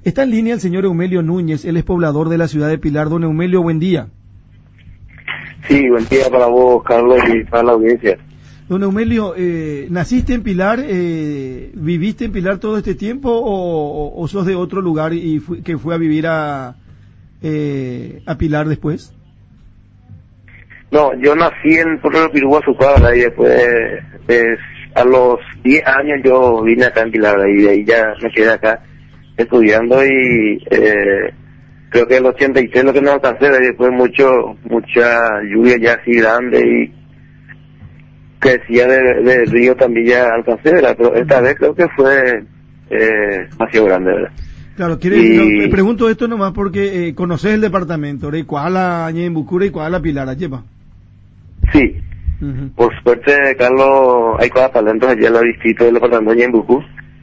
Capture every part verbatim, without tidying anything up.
Está en línea el señor Eumelio Núñez, él es poblador de la ciudad de Pilar. Don Eumelio, buen día. Sí, buen día para vos, Carlos, y para la audiencia. Don Eumelio, eh, ¿naciste en Pilar, eh, viviste en Pilar todo este tiempo o, o, o sos de otro lugar y fu que fue a vivir a, eh, a Pilar después? No, yo nací en Puerto de Piriguazú, y después eh, a los diez años yo vine acá en Pilar, y de ahí ya me quedé acá estudiando y eh, creo que el ochenta y seis lo que no alcancé, y después mucho, mucha lluvia ya así grande y crecía del de río también ya alcancé, ¿verdad? Pero esta vez creo que fue eh, demasiado grande, ¿verdad? Claro, quiere, y... no, me pregunto esto nomás porque eh, conoces el departamento, ¿verdad? ¿Cuál la Ñembucura y cuál la Pilar? ¿Lleva? Sí, uh-huh. Por suerte, Carlos, hay cosas talentos allá en los distritos del departamento de Ñembucú.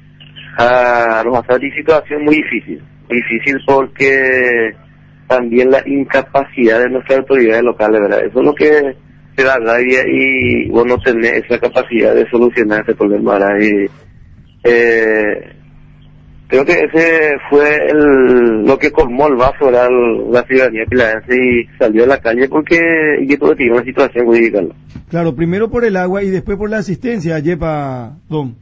Ah, nos hace una situación muy difícil, muy difícil porque también la incapacidad de nuestras autoridades locales, ¿verdad? Eso es lo que se da rabia y vos no tenés esa capacidad de solucionar ese problema, ¿verdad? Y, eh, creo que ese fue el, lo que colmó el vaso, ¿verdad? La ciudadanía pilarense y salió a la calle porque y tuvo que ir una situación muy difícil. Claro, primero por el agua y después por la asistencia, Yepa, Don.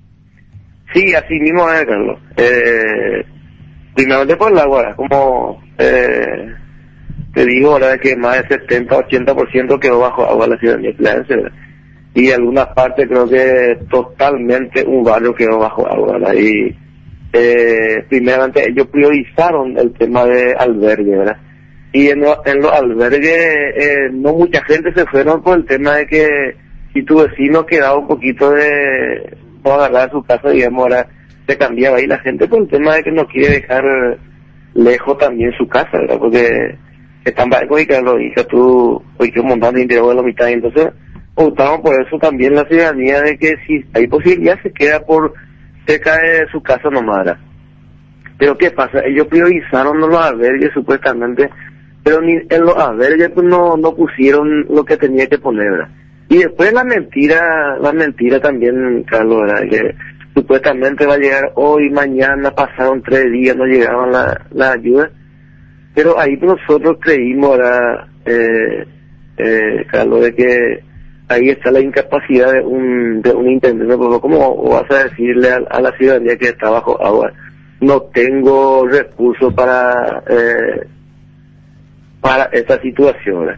Sí, así mismo es, Carlos. Eh, primeramente por el agua, como eh, te digo, ¿verdad? Que más de setenta, ochenta por ciento quedó bajo agua la ciudadanía pilarense, ¿verdad? Y en algunas partes creo que totalmente un barrio quedó bajo agua, ¿verdad? Y eh, primeramente ellos priorizaron el tema de albergue, ¿verdad? Y en, lo, en los albergues eh, no mucha gente se fueron por el tema de que si tu vecino quedaba un poquito de no agarrar su casa, digamos, ahora se cambiaba ahí la gente por el tema de que no quiere dejar lejos también su casa, ¿verdad? Porque están barcos y que lo dice tú, hoy que un montón de interior de la mitad, y entonces optamos por eso también la ciudadanía de que si hay posibilidad se queda por cerca de su casa nomás, ¿verdad? Pero ¿qué pasa? Ellos priorizaron los albergues supuestamente, pero ni en los albergues pues no, no pusieron lo que tenía que poner, ¿verdad? Y después la mentira, la mentira también, Carlos, ¿verdad? Que supuestamente va a llegar hoy, mañana, pasaron tres días, no llegaban la, la ayuda. Pero ahí nosotros creímos, ¿verdad? Eh, eh, Carlos, de que ahí está la incapacidad de un, de un intendente. ¿Cómo vas a decirle a, a la ciudadanía que está bajo agua? No tengo recursos para, eh, para esta situación, ¿verdad?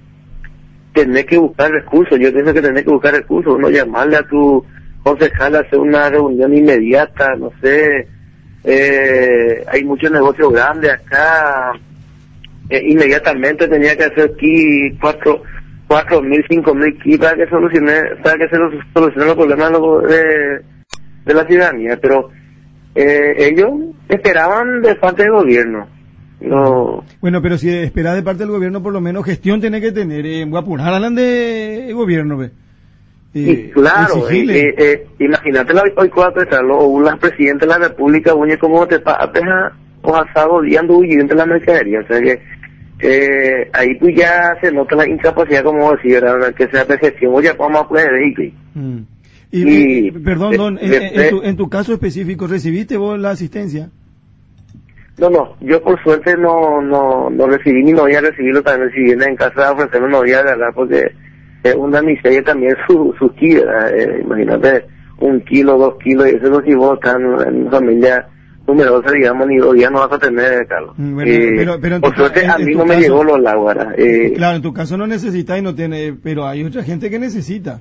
Tenés que buscar recursos, yo pienso que tenés que buscar recursos, uno llamarle a tu concejal a hacer una reunión inmediata, no sé, eh, hay muchos negocios grandes acá, eh, inmediatamente tenía que hacer aquí cuatro, cuatro mil, cinco mil kits para que solucione, para que se solucione los problemas de, de la ciudadanía, pero eh, ellos esperaban de parte del gobierno. No. Bueno, pero si espera de parte del gobierno, por lo menos gestión tiene que tener. En eh, Guapunar hablan de gobierno, ¿ve? Eh, y claro, eh, eh, eh, imagínate la hoy cuatro o las presidentes de la República, uñe como te apenas o asado guiando huyendo la mercadería, o sea que eh, ahí tú ya se nota la incapacidad, como decir, ¿verdad? Que sea de gestión, oye, vamos a poner vehículo. Mm. Y, y, y, perdón, de, don, de, en, de, en, tu, en tu caso específico, ¿recibiste vos la asistencia? No, no, yo por suerte no no no recibí ni no voy a recibirlo, también recibí en casa de ofrecerme no voy a agarrar porque es una miseria también su su kilo, eh, imagínate un kilo, dos kilos, y eso si vos estás en una familia numerosa, digamos, ni dos días no vas a tener, Carlos. Bueno, eh, pero, pero por suerte en, a mí no caso, me llegó los láguaras. Eh, claro, en tu caso no necesitas y no tiene, pero hay otra gente que necesita.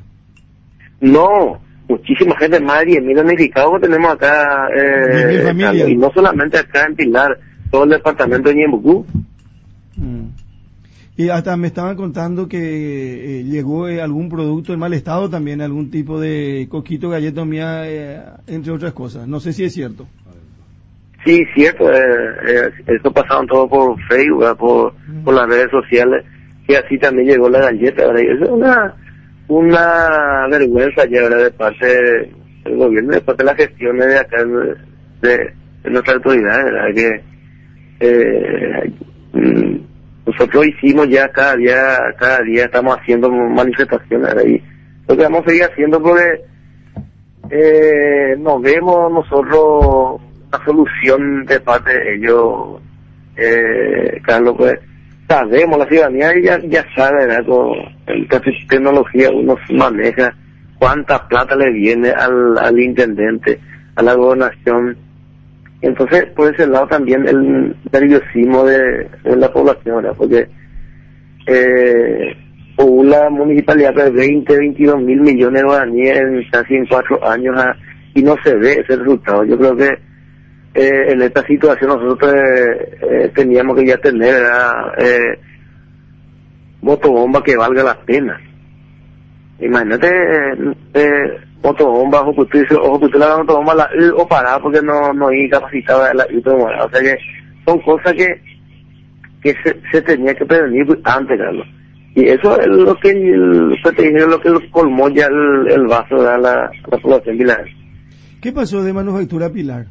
No, muchísima gente, más de diez mil damnificados tenemos acá, eh, Carlos, y no solamente acá en Pilar, todo el departamento de Ñembucú. Mm. Y hasta me estaban contando que eh, llegó eh, algún producto en mal estado también, algún tipo de coquito, galleta mía, eh, entre otras cosas. No sé si es cierto. Sí, cierto. Eh, eh, eso pasaron todo por Facebook, ¿verdad? por mm. por las redes sociales, que así también llegó la galleta, ¿verdad? Y eso es una una vergüenza ya, ¿verdad? De parte del gobierno, de parte de las gestiones de acá, de, de nuestras autoridades, ¿verdad? Que eh, nosotros hicimos ya cada día, cada día estamos haciendo manifestaciones, ¿verdad? Y lo que vamos a seguir haciendo porque eh, nos vemos nosotros una solución de parte de ellos, eh, Carlos, pues sabemos, la ciudadanía ya, ya sabe, ¿verdad? Con el tecnología uno maneja cuánta plata le viene al, al intendente, a la gobernación. Entonces, por ese lado también el nerviosismo de, de la población, ¿verdad? Porque eh, hubo la municipalidad de veinte, veintidós mil millones de guaraníes en casi en cuatro años a, y no se ve ese resultado. Yo creo que eh, en esta situación nosotros eh, eh, teníamos que ya tener eh, motobomba que valga la pena. Imagínate eh, eh, motobomba, ojo que usted, ojo que usted la motobomba la o parada porque no no incapacitada la y todo. O sea que son cosas que que se, se tenía que prevenir antes, Carlos. Y eso es lo que el, te dije, lo que colmó ya el, el vaso de la, la población pilar. ¿Qué pasó de Manufactura Pilar?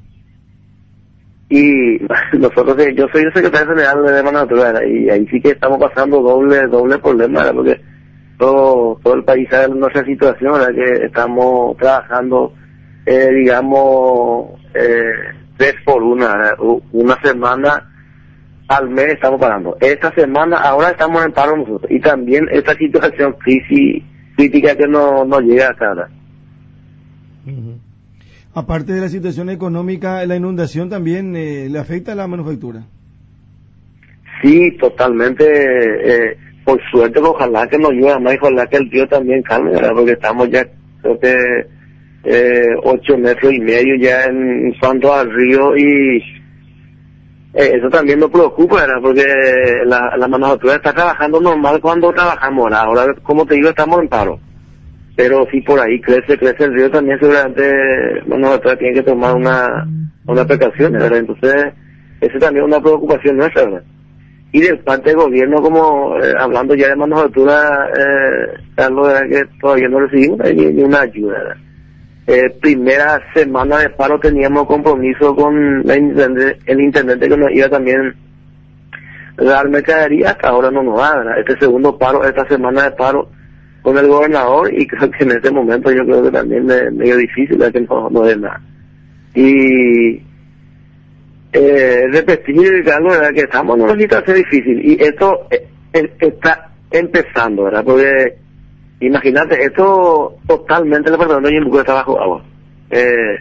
Y nosotros, yo soy el secretario general de Manufactura, y ahí sí que estamos pasando doble doble problema, ¿verdad? Porque todo todo el país sabe nuestra situación, ¿verdad? Que estamos trabajando, eh, digamos, eh, tres por una, ¿verdad? Una semana al mes estamos pagando. Esta semana, ahora estamos en paro nosotros. Y también esta situación crisis crítica que no, no llega acá, ¿verdad? Uh-huh. Aparte de la situación económica, la inundación también eh, le afecta a la manufactura. Sí, totalmente. Eh, por suerte, ojalá que nos ayude más, ojalá que el río también calme, ¿verdad? Porque estamos ya, creo que, eh, ocho metros y medio ya en cuanto al río y Eh, eso también nos preocupa, ¿verdad? Porque la, la manufactura está trabajando normal cuando trabajamos, ¿verdad? Ahora, como te digo, estamos en paro. Pero si por ahí crece, crece el río, también seguramente la manufactura tiene que tomar una, una precaución, ¿verdad? Entonces, esa también es una preocupación nuestra, ¿verdad? Y de parte del gobierno, como eh, hablando ya de manufactura, eh, Carlos, ¿verdad? Que todavía no recibimos ni, ni una ayuda, ¿verdad? Eh, primera semana de paro teníamos compromiso con la intendente, el intendente que nos iba también a dar mercadería, hasta ahora no nos da, ¿verdad? Este segundo paro, esta semana de paro con el gobernador, y creo que en este momento yo creo que también es medio difícil, ¿verdad? Que no, no dé nada. Y eh, repetir, Carlos, ¿verdad? Que estamos en una situación difícil, y esto eh, eh, está empezando, ¿verdad? Porque imagínate, esto totalmente el departamento de Ñembucú está bajo agua. Eh,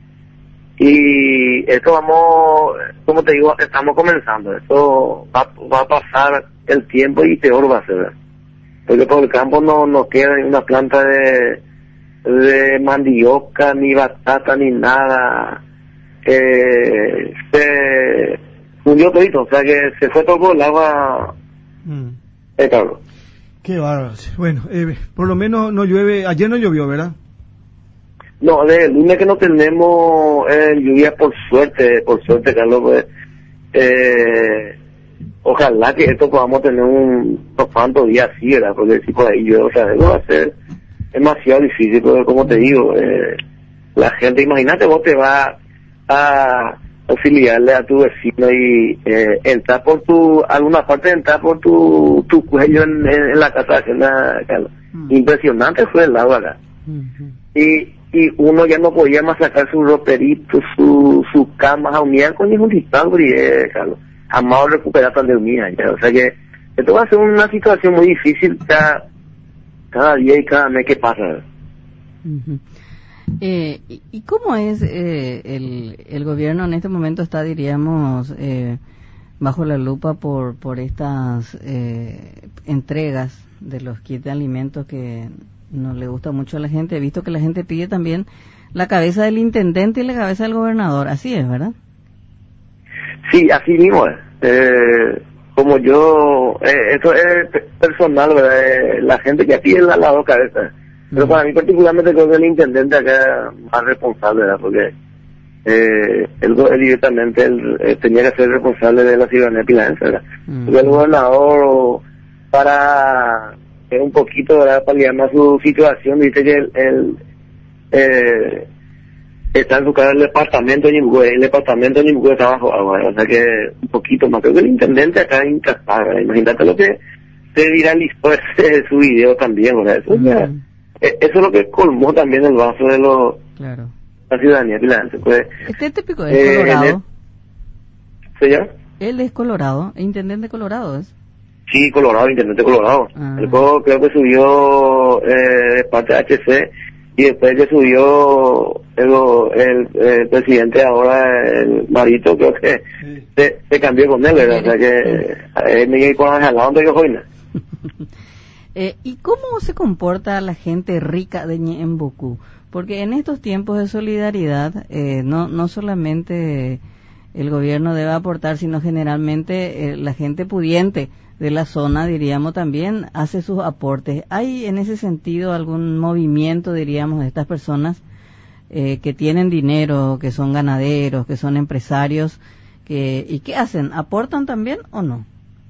y esto vamos, como te digo, estamos comenzando. Esto va, va a pasar el tiempo y peor va a ser, ¿verdad? Porque por el campo no, no queda ni una planta de, de mandioca, ni batata, ni nada. Eh, se fundió todito, o sea que se fue todo por el agua. Mm. Eh, Carlos. Qué bárbaro. Bueno, eh, por lo menos no llueve. Ayer no llovió, ¿verdad? No, el lunes que no tenemos eh, lluvia, por suerte, por suerte, Carlos, pues, eh, ojalá que esto podamos tener un, unos cuantos días así, ¿verdad? Porque si por ahí llueve, o sea, va a ser demasiado difícil, porque como te digo, eh, la gente, imagínate, vos te vas a auxiliarle a tu vecino y eh, entrar por tu, alguna parte entrar por tu, tu cuello en, en, en la casa ajena, Carlos. Mm. Impresionante fue el agua acá. Mm-hmm. Y, y uno ya no podía más sacar su roperito, su, su cama a unir con ningún disparo, eh, Carlos. Jamás recuperar tan de unida, ya. O sea que esto va a ser una situación muy difícil cada, cada día y cada mes que pasa. Mm-hmm. Eh, ¿Y cómo es eh, el, el gobierno en este momento está, diríamos, eh, bajo la lupa por por estas eh, entregas de los kits de alimentos que no le gusta mucho a la gente? He visto que la gente pide también la cabeza del intendente y la cabeza del gobernador, así es, ¿verdad? Sí, así mismo es. Eh, como yo, eh, esto es personal, ¿verdad? Eh, la gente que pide las dos cabezas. Pero para mí particularmente creo que el intendente acá es más responsable, ¿verdad? Porque eh, él, él directamente él, él tenía que ser responsable de la ciudadanía pilarense, ¿verdad? Mm. Porque el gobernador, para eh, un poquito, ¿verdad? Para llamar su situación, dice que él, él eh, está en su cara el departamento de Ñembucú, el departamento de Ñembucú está bajo agua, o sea que un poquito más. Creo que el intendente acá es incapaz, ¿verdad? Imagínate lo que se viralizó ese, su video también, ¿verdad? Eso, mm. ya, eso es lo que colmó también el vaso de los claro. la ciudadanía pilarense. Pues, este típico es eh, Colorado. ¿Se llama? Él es Colorado, intendente Colorado es. Sí, Colorado, intendente Colorado. Ah. El juego creo que subió eh, parte de H C y después que subió el, el, el presidente ahora, el Marito, creo que sí. se, se cambió con él, ¿verdad? O sea que él me llegó con el lado donde yo joina. Eh, ¿Y cómo se comporta la gente rica de Ñeembucú? Porque en estos tiempos de solidaridad, eh, no, no solamente el gobierno debe aportar, sino generalmente eh, la gente pudiente de la zona, diríamos, también hace sus aportes. ¿Hay en ese sentido algún movimiento, diríamos, de estas personas eh, que tienen dinero, que son ganaderos, que son empresarios, que, y qué hacen? ¿Aportan también o no?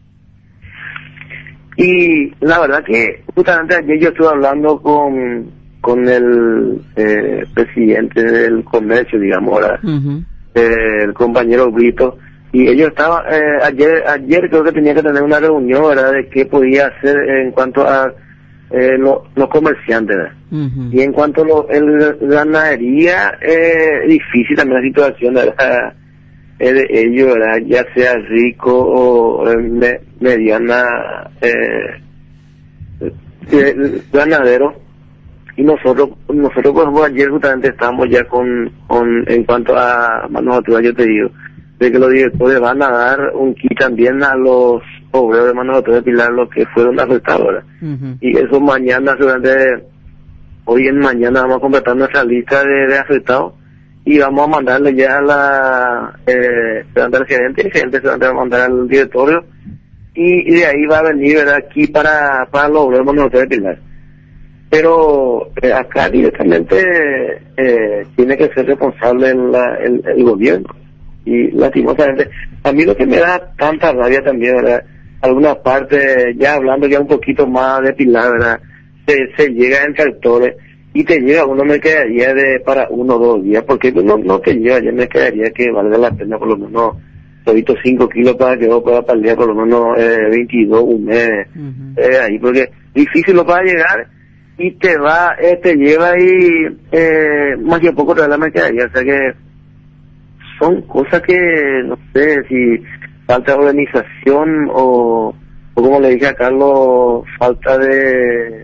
Y la verdad que justamente ayer yo estuve hablando con con el eh, presidente del comercio, digamos, ahora, uh-huh. eh, el compañero Brito, y ellos estaban, eh, ayer ayer creo que tenía que tener una reunión, ¿verdad?, de qué podía hacer en cuanto a eh, los lo comerciantes, ¿verdad? Uh-huh. Y en cuanto a lo, el ganadería, eh, difícil también la situación, ¿verdad?, eh, de ellos, ¿verdad?, ya sea rico o eh, me, mediana eh, eh, ganadero. Y nosotros, nosotros por ejemplo, ayer justamente estábamos ya con, con en cuanto a manufactura, yo te digo, de que los directores van a dar un kit también a los obreros de manufactura de Pilar, los que fueron afectados. Uh-huh. Y eso mañana, seguramente, hoy en mañana vamos a completar nuestra lista de, de afectados y vamos a mandarle ya a la, eh, al gerente, el gerente se va a mandar al directorio y, y de ahí va a venir, ¿verdad?, aquí para, para los obreros de manufactura de Pilar. Pero eh, acá directamente eh, tiene que ser responsable el, el, el gobierno. Y lastimosamente, a mí lo que me da tanta rabia también, ¿verdad?, algunas partes, ya hablando ya un poquito más de Pilar, ¿verdad?, se, se llega en tractores y te llega uno me quedaría de para uno o dos días, porque no, no te lleva, ya me quedaría que valga la pena por lo menos todito cinco kilos para que vos puedas para el día, por lo menos eh, veintidós, un mes, uh-huh. eh, ahí, porque difícil lo para llegar y te va, eh, te lleva y eh, más que poco te da la mercadería, o sea que son cosas que no sé si falta de organización o, o como le dije a Carlos, falta de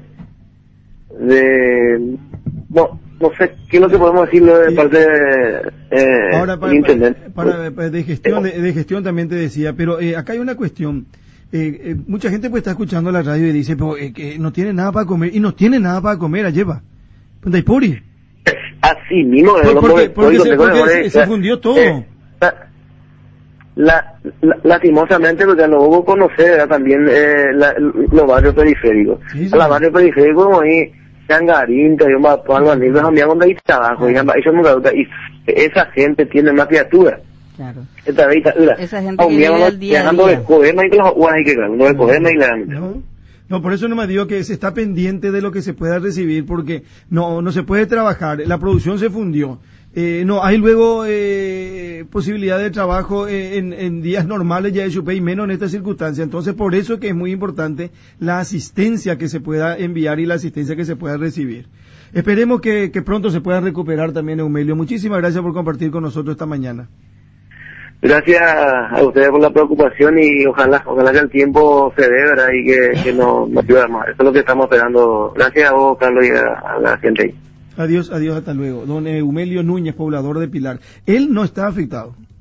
de no no sé qué es lo que podemos decirle de sí. parte de eh, ahora para, internet para, para de gestión de, de gestión también te decía, pero eh, acá hay una cuestión. Eh, eh, mucha gente pues está escuchando la radio y dice, pero eh, que no tiene nada para comer, y no tiene nada para comer, lleva. ¿Dónde hay puri? Así mismo, Por, porque, porque, se, porque se, se fundió todo. Eh, la, la, lastimosamente, porque lo hubo conocer también eh, la, los barrios periféricos. Sí, sí. Los barrios periféricos como ahí, Changarín, Albanil, donde hay trabajo, y esa gente tiene más criaturas. Claro. Esta vez, esa gente que llega al día a día. No, no, por eso no me digo que se está pendiente de lo que se pueda recibir, porque no no se puede trabajar, la producción se fundió, eh, no hay luego eh, posibilidad de trabajo eh, en, en días normales ya de Chupé y menos en esta circunstancia. Entonces por eso que es muy importante la asistencia que se pueda enviar y la asistencia que se pueda recibir. Esperemos que, que pronto se pueda recuperar también, Eumelio. Muchísimas gracias por compartir con nosotros esta mañana. Gracias a ustedes por la preocupación y ojalá ojalá que el tiempo se dé, ¿verdad?, y que, que nos, nos ayude más. Eso es lo que estamos esperando. Gracias a vos, Carlos, y a, a la gente ahí. Adiós, adiós, hasta luego. Don Eumelio Núñez, poblador de Pilar. Él no está afectado.